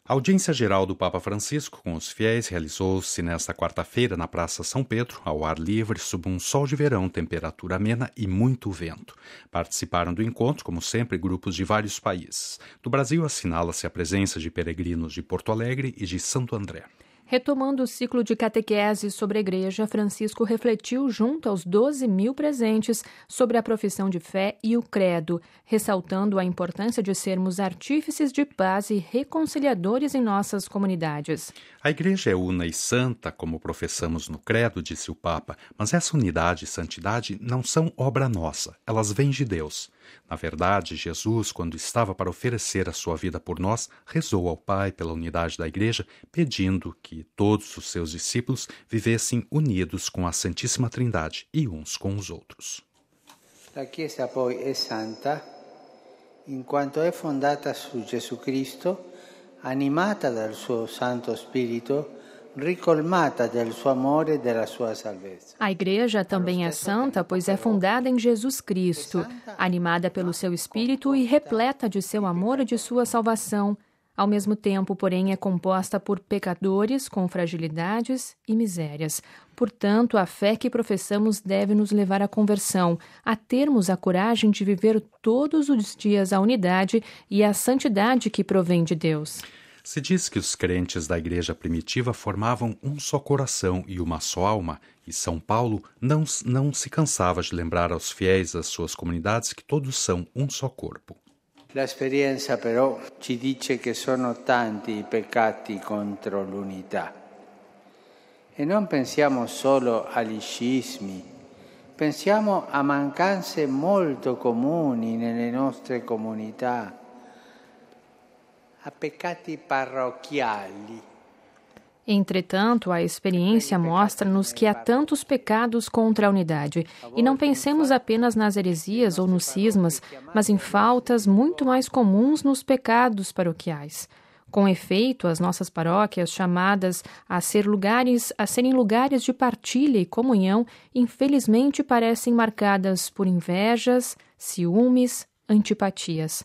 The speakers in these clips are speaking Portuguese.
A audiência geral do Papa Francisco com os fiéis realizou-se nesta quarta-feira na Praça São Pedro, ao ar livre, sob um sol de verão, temperatura amena e muito vento. Participaram do encontro, como sempre, grupos de vários países. Do Brasil assinala-se a presença de peregrinos de Porto Alegre e de Santo André. Retomando o ciclo de catequese sobre a Igreja, Francisco refletiu junto aos 12.000 presentes sobre a profissão de fé e o credo, ressaltando a importância de sermos artífices de paz e reconciliadores em nossas comunidades. A Igreja é una e santa, como professamos no credo, disse o Papa, mas essa unidade e santidade não são obra nossa, elas vêm de Deus. Na verdade, Jesus, quando estava para oferecer a sua vida por nós, rezou ao Pai pela unidade da Igreja, pedindo que todos os seus discípulos vivessem unidos com a Santíssima Trindade e uns com os outros. La Chiesa poi è santa, in quanto è fondata su Gesù Cristo, animata dal suo Santo Spirito, ricolmata del suo amore e della sua salvezza. A Igreja também é santa, pois é fundada em Jesus Cristo, animada pelo seu Espírito e repleta de seu amor e de sua salvação. Ao mesmo tempo, porém, é composta por pecadores com fragilidades e misérias. Portanto, a fé que professamos deve nos levar à conversão, a termos a coragem de viver todos os dias a unidade e a santidade que provém de Deus. Se diz que os crentes da igreja primitiva formavam um só coração e uma só alma, e São Paulo não se cansava de lembrar aos fiéis das suas comunidades que todos são um só corpo. La esperienza però ci dice che sono tanti i peccati contro l'unità. E non pensiamo solo agli scismi, pensiamo a mancanze molto comuni nelle nostre comunità, a peccati parrocchiali. Entretanto, a experiência mostra-nos que há tantos pecados contra a unidade, e não pensemos apenas nas heresias ou nos cismas, mas em faltas muito mais comuns nos pecados paroquiais. Com efeito, as nossas paróquias, chamadas a serem lugares de partilha e comunhão, infelizmente parecem marcadas por invejas, ciúmes, antipatias.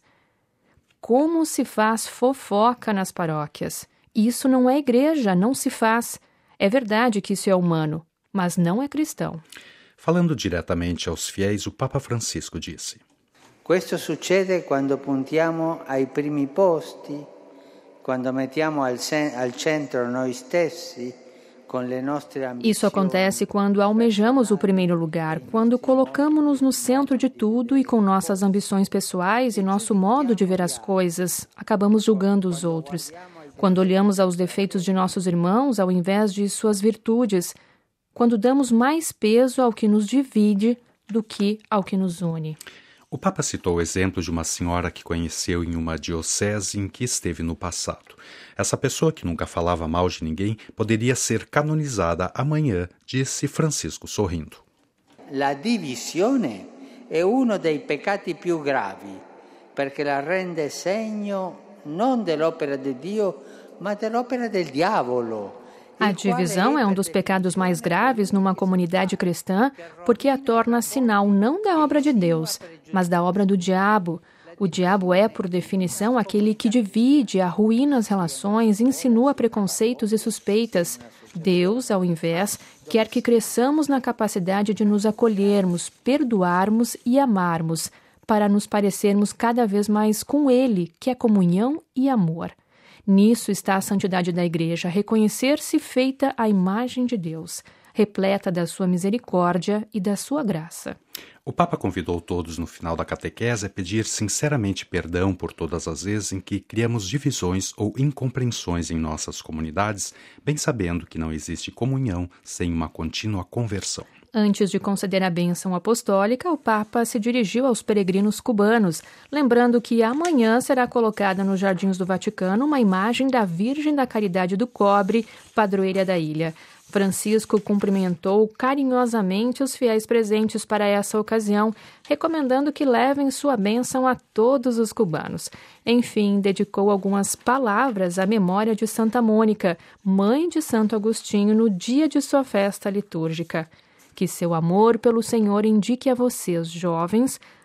Como se faz fofoca nas paróquias? Isso não é igreja, não se faz. É verdade que isso é humano, mas não é cristão. Falando diretamente aos fiéis, o Papa Francisco disse: Questo succede quando puntiamo ai primi posti, quando mettiamo al centro noi stessi, con le nostre ambizioni. Isso acontece quando almejamos o primeiro lugar, quando colocamos-nos no centro de tudo e com nossas ambições pessoais e nosso modo de ver as coisas, acabamos julgando os outros. Quando olhamos aos defeitos de nossos irmãos ao invés de suas virtudes, quando damos mais peso ao que nos divide do que ao que nos une. O Papa citou o exemplo de uma senhora que conheceu em uma diocese em que esteve no passado. Essa pessoa, que nunca falava mal de ninguém, poderia ser canonizada amanhã, disse Francisco sorrindo. La divisione è uno dei peccati più gravi, perché la rende segno non dell'opera di Dio, ma dell'opera del diavolo. A divisão é um dos pecados mais graves numa comunidade cristã, porque a torna sinal não da obra de Deus, mas da obra do diabo. O diabo é, por definição, aquele que divide, arruína as relações, insinua preconceitos e suspeitas. Deus, ao invés, quer que cresçamos na capacidade de nos acolhermos, perdoarmos e amarmos, para nos parecermos cada vez mais com Ele, que é comunhão e amor. Nisso está a santidade da Igreja, reconhecer-se feita à imagem de Deus, repleta da sua misericórdia e da sua graça. O Papa convidou todos no final da catequese a pedir sinceramente perdão por todas as vezes em que criamos divisões ou incompreensões em nossas comunidades, bem sabendo que não existe comunhão sem uma contínua conversão. Antes de conceder a bênção apostólica, o Papa se dirigiu aos peregrinos cubanos, lembrando que amanhã será colocada nos Jardins do Vaticano uma imagem da Virgem da Caridade do Cobre, padroeira da ilha. Francisco cumprimentou carinhosamente os fiéis presentes para essa ocasião, recomendando que levem sua bênção a todos os cubanos. Enfim, dedicou algumas palavras à memória de Santa Mônica, mãe de Santo Agostinho, no dia de sua festa litúrgica. Que seu amor pelo Senhor indique a vocês, jovens,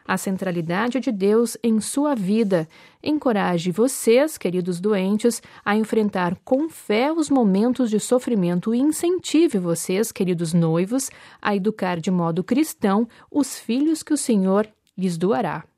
a centralidade de Deus em sua vida. Encoraje vocês, queridos doentes, a enfrentar com fé os momentos de sofrimento e incentive vocês, queridos noivos, a educar de modo cristão os filhos que o Senhor lhes doará.